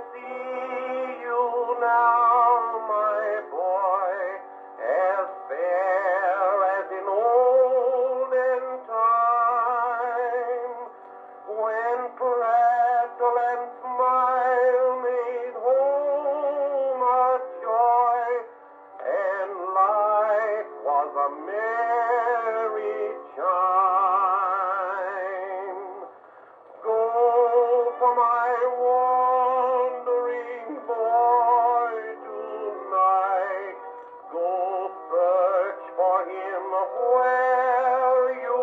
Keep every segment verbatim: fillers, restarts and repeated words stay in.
see you now, my boy, as fair as in olden time, when prattle and smile made home a joy, and life was a merry chime. Go for my wandering boy tonight. Go search for him where you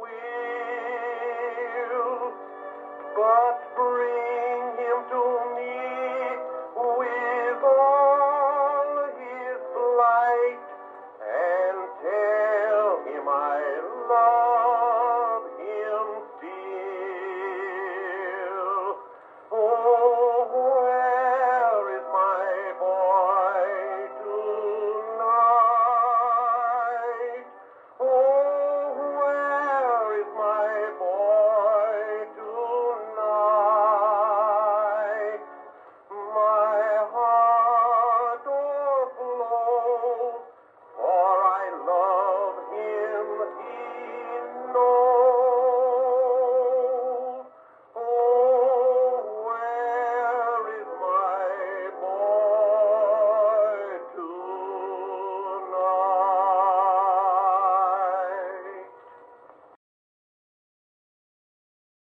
will, but bring him to me with all his light, and tell him I love